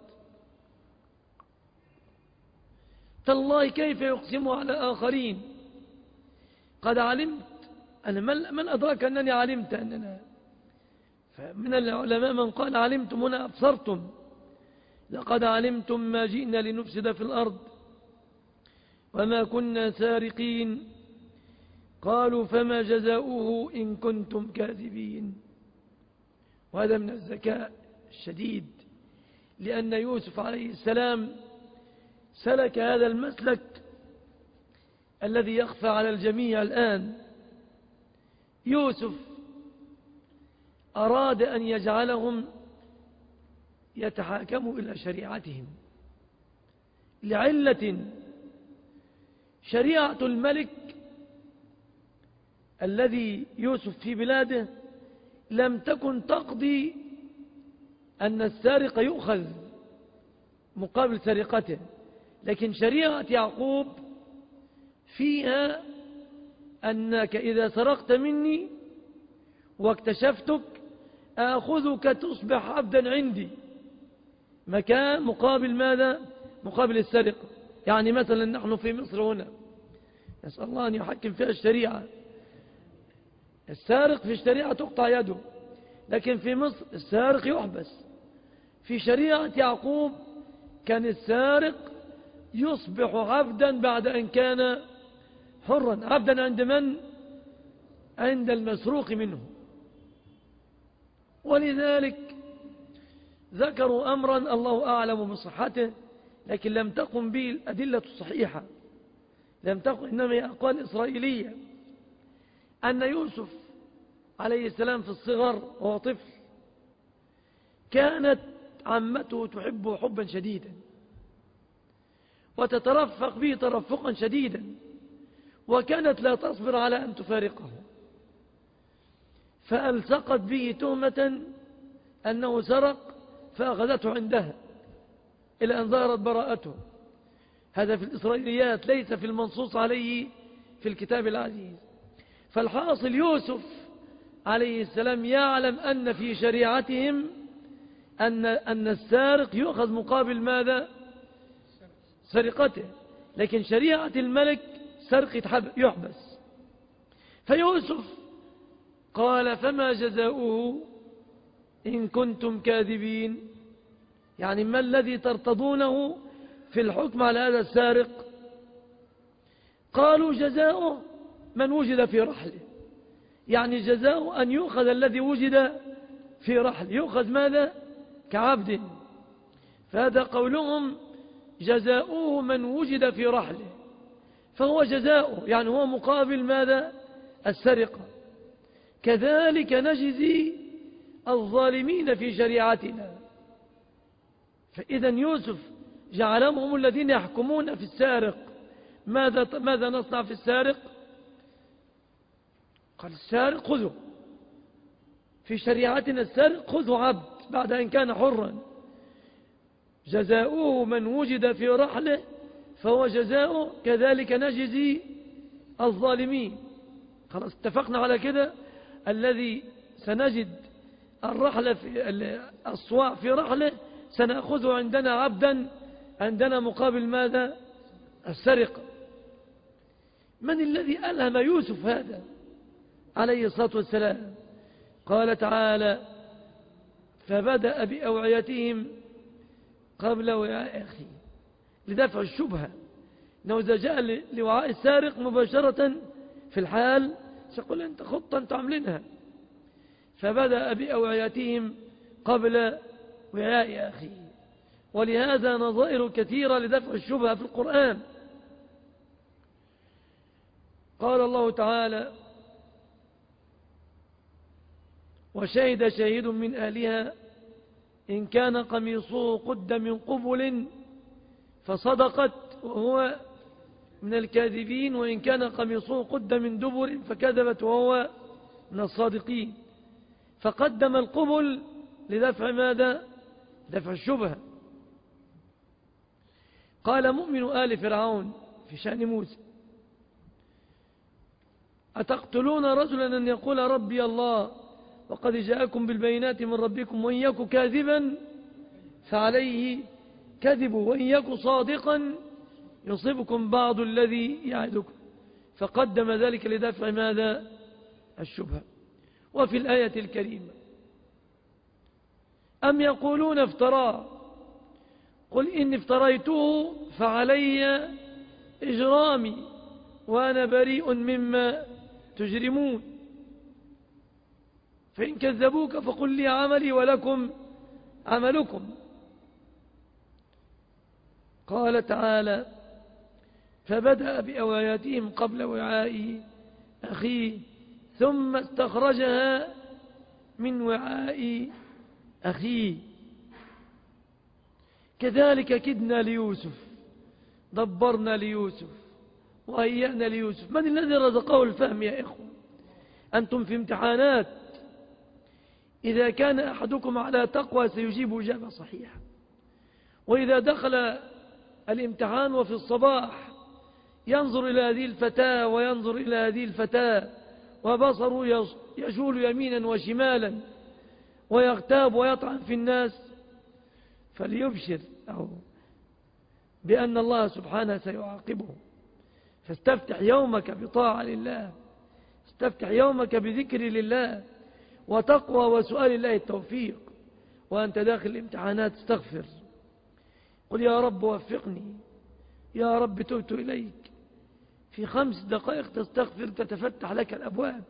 S2: تالله كيف يقسم على آخرين؟ قد علمت أنا، من أدرك أنني علمت أننا. فمن العلماء من قال علمتم هنا أبصرتم، لقد علمتم ما جئنا لنفسد في الأرض وما كنا سارقين. قالوا فما جزاؤه إن كنتم كاذبين. وهذا من الذكاء الشديد، لأن يوسف عليه السلام سلك هذا المسلك الذي يخفى على الجميع الآن. يوسف أراد أن يجعلهم يتحاكموا إلى شريعتهم لعلة شريعة الملك الذي يوسف في بلاده لم تكن تقضي أن السارق يؤخذ مقابل سرقته، لكن شريعة يعقوب فيها أنك إذا سرقت مني واكتشفتك آخذك تصبح عبدا عندي مكان مقابل ماذا؟ مقابل السرقة. يعني مثلا نحن في مصر هنا نسأل الله أن يحكم فيها الشريعة، السارق في الشريعة تقطع يده، لكن في مصر السارق يحبس. في شريعة يعقوب كان السارق يصبح عبدا بعد أن كان حرا. عبدا عند من؟ عند المسروق منه. ولذلك ذكروا أمرا الله أعلم بصحته، لكن لم تقم به الأدلة الصحيحة، لم تقم، إنما هي أقوال إسرائيلية، أن يوسف عليه السلام في الصغر وهو طفل كانت عمته تحبه حبا شديدا وتترفق به ترفقا شديدا، وكانت لا تصبر على أن تفارقه، فألصقت به تهمة أنه سرق فأخذته عندها إلى أن ظهرت براءته. هذا في الإسرائيليات ليس في المنصوص عليه في الكتاب العزيز. فالحاصل يوسف عليه السلام يعلم أن في شريعتهم أن السارق يؤخذ مقابل ماذا؟ سرقته، لكن شريعة الملك سرق يحبس. فيوسف قال فما جزاؤه إن كنتم كاذبين، يعني ما الذي ترتضونه في الحكم على هذا السارق؟ قالوا جزاؤه من وجد في رحله، يعني جزاؤه أن يؤخذ الذي وجد في رحله، يؤخذ ماذا؟ كعبد. فهذا قولهم جزاؤه من وجد في رحله، فهو جزاؤه يعني هو مقابل ماذا؟ السرقة. كذلك نجزي الظالمين في شريعتنا. فإذا يوسف جعلهم هم الذين يحكمون في السارق. ماذا نصنع في السارق؟ قال السارق خذه، في شريعتنا السارق خذه عبد بعد أن كان حرا. جزاؤه من وجد في رحله فهو جزاؤه، كذلك نجزي الظالمين. خلاص اتفقنا على كده. الذي سنجد الرحلة في الصواع في رحله سنأخذه عندنا عبدا، عندنا مقابل ماذا؟ السرقة. من الذي ألهم يوسف هذا عليه الصلاة والسلام؟ قال تعالى فبدأ بأوعيتهم قبل وعاء أخيه لدفع الشبهة، إنه إذا جاء لوعاء السارق مباشرة في الحال سيقول أنت خطة أنت عاملينها. فبدأ بأوعيتهم قبل وعاء أخيه. ولهذا نظائر كثيرة لدفع الشبهة في القرآن. قال الله تعالى وشهد شاهد من أهلها إن كان قميصه قد من قبل فصدقت وهو من الكاذبين، وإن كان قميصه قد من دبر فكذبت وهو من الصادقين. فقدم القبل لدفع ماذا؟ دفع الشبهة. قال مؤمن آل فرعون في شأن موسى أتقتلون رجلا أن يقول ربي الله وقد جاءكم بالبينات من ربكم وإن يك كاذبا فعليه كذب وإن يك صادقا يصيبكم بعض الذي يعدكم. فقدم ذلك لدفع ماذا؟ الشبهة. وفي الآية الكريمة أم يقولون افتراه قل إن افتريته فعلي إجرامي وأنا بريء مما تجرمون فإن كذبوك فقل لي عملي ولكم عملكم. قال تعالى فبدأ بأوعياتهم قبل وعاء أخيه ثم استخرجها من وعاء أخيه. كذلك كدنا ليوسف، دبرنا ليوسف وهيأنا ليوسف. من الذي رزقه الفهم يا إخوة؟ أنتم في امتحانات، إذا كان أحدكم على تقوى سيجيب إجابة صحيحة، وإذا دخل الامتحان وفي الصباح ينظر إلى هذه الفتاة وينظر إلى هذه الفتاة وبصره يجول يمينا وشمالا ويغتاب ويطعن في الناس، فليبشر بأن الله سبحانه سيعاقبه. فاستفتح يومك بطاعة لله، استفتح يومك بذكر لله وتقوى وسؤال الله التوفيق. وأنت داخل الامتحانات استغفر، قل يا رب وفقني، يا رب تبت إليك. في 5 دقائق تستغفر تتفتح لك الأبواب.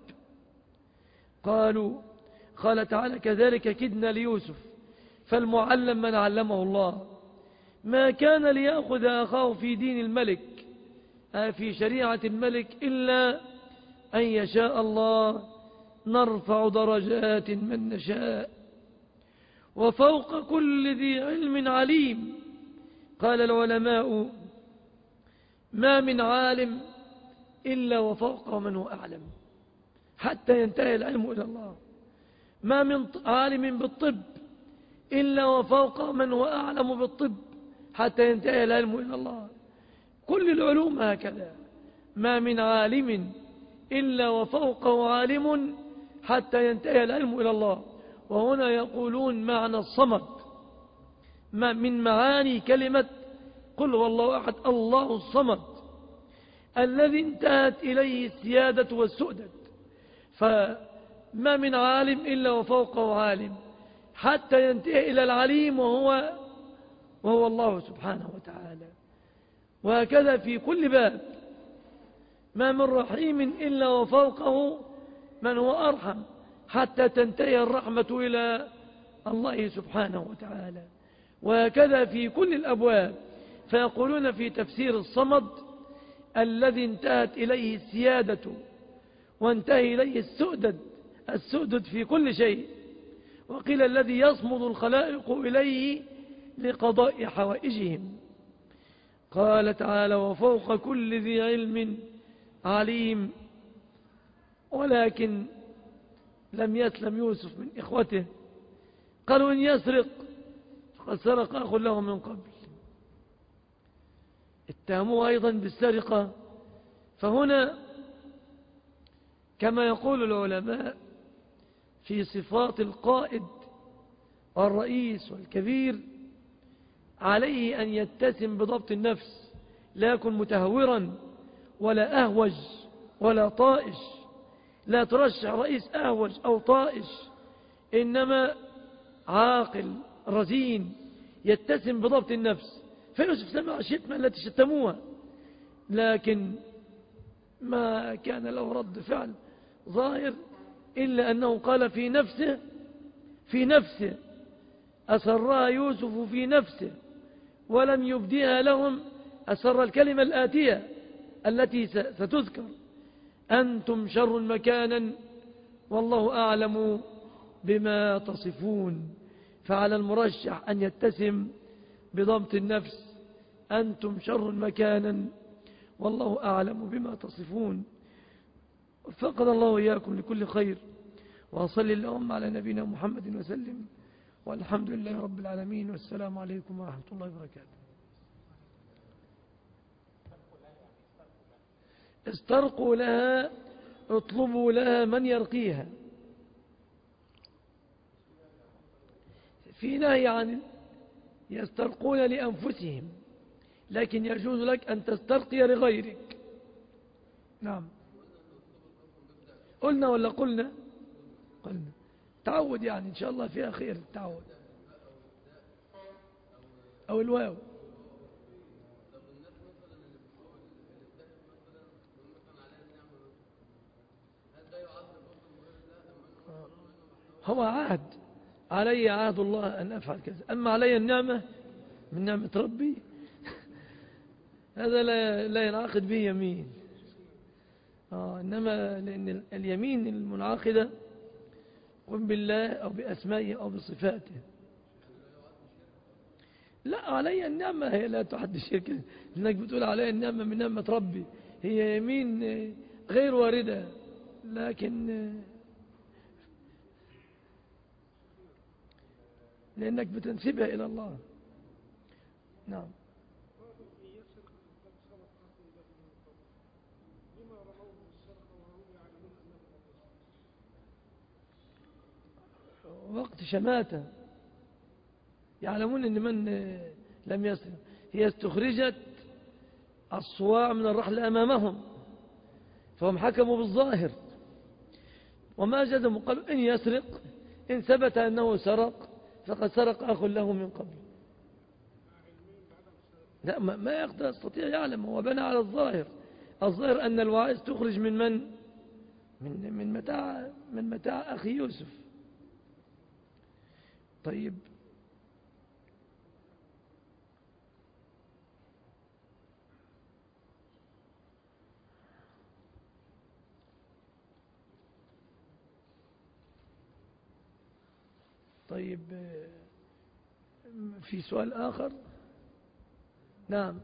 S2: قال تعالى كذلك كدنا ليوسف فالمعلم من علمه الله. ما كان ليأخذ أخاه في دين الملك، في شريعة الملك، إلا أن يشاء الله نرفع درجات من نشاء وفوق كل ذي علم عليم. قال العلماء ما من عالم إلا وفوقه من هو أعلم حتى ينتهي العلم إلى الله. ما من عالم بالطب إلا وفوقه من هو أعلم بالطب حتى ينتهي العلم إلى الله. كل العلوم هكذا، ما من عالم إلا وفوقه عالم حتى ينتهي العلم إلى الله. وهنا يقولون معنى الصمد من معاني كلمة قل هو الله أحد الله الصمد الذي انتهت إليه السيادة والسؤدد. فما من عالم إلا وفوقه عالم حتى ينتهي إلى العليم وهو الله سبحانه وتعالى. وهكذا في كل باب، ما من رحيم إلا وفوقه من هو أرحم حتى تنتهي الرحمة إلى الله سبحانه وتعالى. وهكذا في كل الأبواب. فيقولون في تفسير الصمد الذي انتهت إليه السيادة وانتهي إليه السؤدد في كل شيء. وقيل الذي يصمد الخلائق إليه لقضاء حوائجهم. قال تعالى وفوق كل ذي علم عليم. ولكن لم يسلم يوسف من إخوته، قالوا إن يسرق فقد سرق أخ له من قبل، اتهموه أيضا بالسرقة. فهنا كما يقول العلماء في صفات القائد والرئيس والكبير، عليه أن يتسم بضبط النفس، لا يكن متهورا ولا أهوج ولا طائش. لا ترشح رئيس أهوج أو طائش، إنما عاقل رزين يتسم بضبط النفس. فيوسف سمع الشتمة التي شتموها، لكن ما كان له رد فعل ظاهر إلا أنه قال في نفسه أسرها يوسف في نفسه ولم يبديها لهم. أسر الكلمة الآتية التي ستذكر أنتم شر مكانا والله أعلم بما تصفون. فعلى المرشح أن يتسم بضبط النفس، أنتم شر مكانا والله أعلم بما تصفون. وفقنا الله وإياكم لكل خير، وصلي اللهم على نبينا محمد وسلم، والحمد لله رب العالمين، والسلام عليكم ورحمة الله وبركاته. استرقوا لها، اطلبوا لها من يرقيها. في نهي عن يسترقون لأنفسهم، لكن يجوز لك أن تسترقي لغيرك. نعم، قلنا ولا قلنا؟ قلنا. تعود يعني إن شاء الله فيها خير التعود. أو الواو. هو عهد علي عهد الله أن أفعل كذا، أما علي النعمة من نعمة ربي هذا لا ينعقد به يمين. إنما لأن اليمين المنعقدة قم بالله أو بأسمائه أو بصفاته. لا، علي النعمة هي لا تحد الشرك، لأنك بتقول علي النعمة من نعمة ربي، هي يمين غير واردة، لكن لأنك بتنسبها إلى الله. نعم. وقت شماتة يعلمون أن من لم يسرق، هي استخرجت الصواع من الرحل أمامهم، فهم حكموا بالظاهر وما جزموا، قالوا إن يسرق، إن ثبت أنه سرق فقد سرق أخ له من قبل. لا، ما يستطيع يعلم، هو بنى على الظاهر. الظاهر أن الوعائز تخرج من متاع أخي يوسف. طيب، طيب، في سؤال آخر؟ نعم.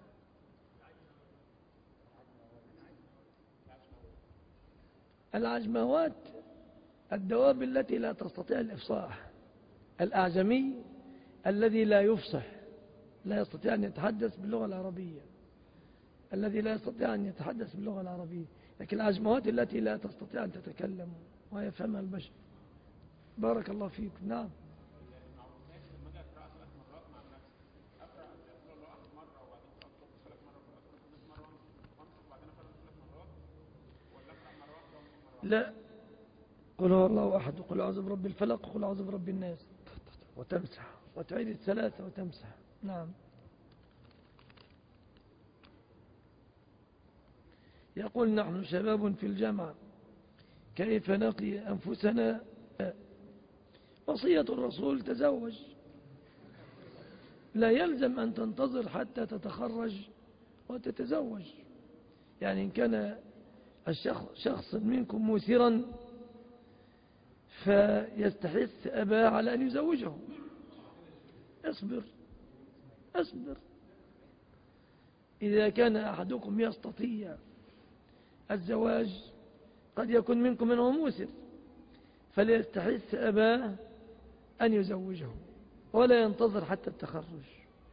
S2: العجموات الدواب التي لا تستطيع الإفصاح. الأعجمي الذي لا يفصح، لا يستطيع أن يتحدث باللغة العربية، الذي لا يستطيع أن يتحدث باللغة العربية، لكن العجموات التي لا تستطيع أن تتكلم ويفهمها البشر. بارك الله فيكم. نعم. لا، قل هو الله أحد، وقل أعوذ برب الفلق، وقل أعوذ برب الناس، وتمسح وتعيد الثلاثة وتمسح. نعم. يقول نحن شباب في الجامعة، كيف نقي أنفسنا؟ وصية الرسول تزوج، لا يلزم أن تنتظر حتى تتخرج وتتزوج. يعني إن كان شخص منكم موسرا فيستحث أباه على أن يزوجه. اصبر. إذا كان أحدكم يستطيع الزواج، قد يكون منكم من هو موسر، فليستحث أباه أن يزوجه ولا ينتظر حتى التخرج.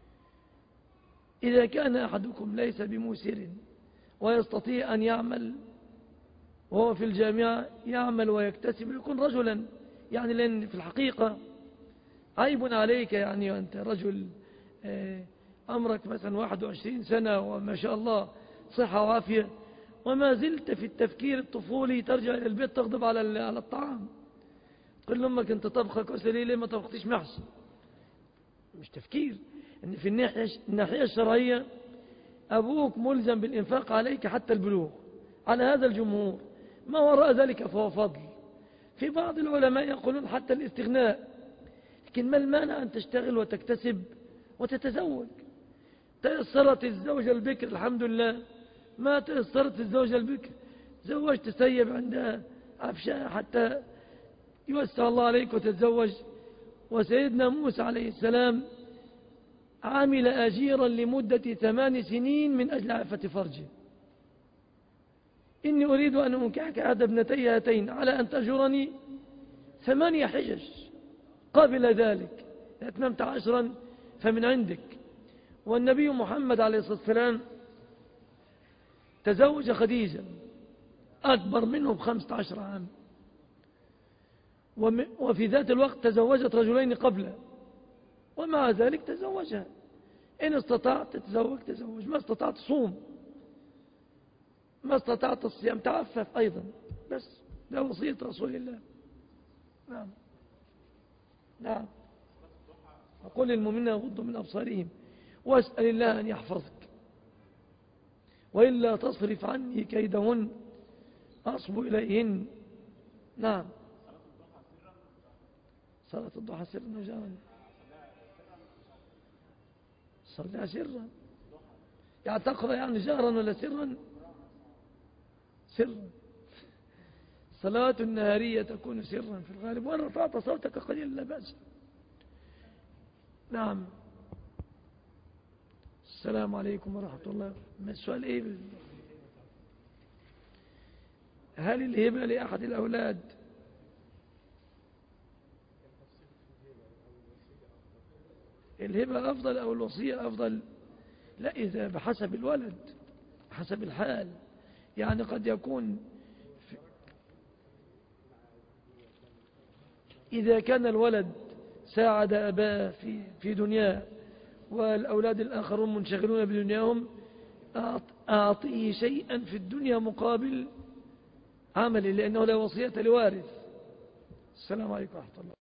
S2: إذا كان أحدكم ليس بموسر ويستطيع أن يعمل وهو في الجامعة، يعمل ويكتسب، يكون رجلا. يعني لأن في الحقيقة عيب عليك، يعني وأنت رجل أمرك مثلا 21 سنة وما شاء الله صحة وعافية، وما زلت في التفكير الطفولي، ترجع إلى البيت تغضب على الطعام، تقول لأمك أنت طبخة كسلي ليه ما طبختيش محشي؟ مش تفكير. إن في الناحية الشرعية أبوك ملزم بالإنفاق عليك حتى البلوغ، على هذا الجمهور، ما وراء ذلك فهو فضل. في بعض العلماء يقولون حتى الاستغناء، لكن ما المانع أن تشتغل وتكتسب وتتزوج؟ تأثرت الزوجة البكر الحمد لله، ما تأثرت الزوجة البكر زوجت سيب عندها عفشاء حتى يوسع الله عليك وتتزوج. وسيدنا موسى عليه السلام عامل أجيرا لمدة 8 سنين من أجل عفة فرجه. إني أريد أن أنكحك أحد ابنتي هاتين على أن تأجرني 8 حجج قابل ذلك، أتممت 10 فمن عندك. والنبي محمد عليه الصلاة والسلام تزوج خديجة أكبر منه ب15 عام، وفي ذات الوقت تزوجت رجلين قبله، ومع ذلك تزوجها. إن استطعت تزوج، ما استطعت صوم، ما استطعت الصيام تعفف أيضا. بس ده وصية رسول الله. نعم. وقل للمؤمنين يغضوا من أبصارهم واسأل الله أن يحفظك، وإلا تصرف عني كيدهن أصب إليهن. نعم. صلاة الضحى سرا وجهرا. صليها سرا، يعني تقرأ يعني جهرا ولا سرا؟ سرا. صلاة النهارية تكون سرا في الغالب، وإن رفعت صوتك قليلا لا بأس. نعم. السلام عليكم ورحمة الله. ما السؤال ايه؟ هل الهبة لأحد الأولاد الهبة أفضل أو الوصية أفضل؟ لا، إذا بحسب الولد، حسب الحال. يعني قد يكون إذا كان الولد ساعد أباه في دنياه والأولاد الآخرون منشغلون بدنياهم، أعطيه شيئا في الدنيا مقابل عمله، لأنه لا وصية لوارث. السلام عليكم ورحمة الله.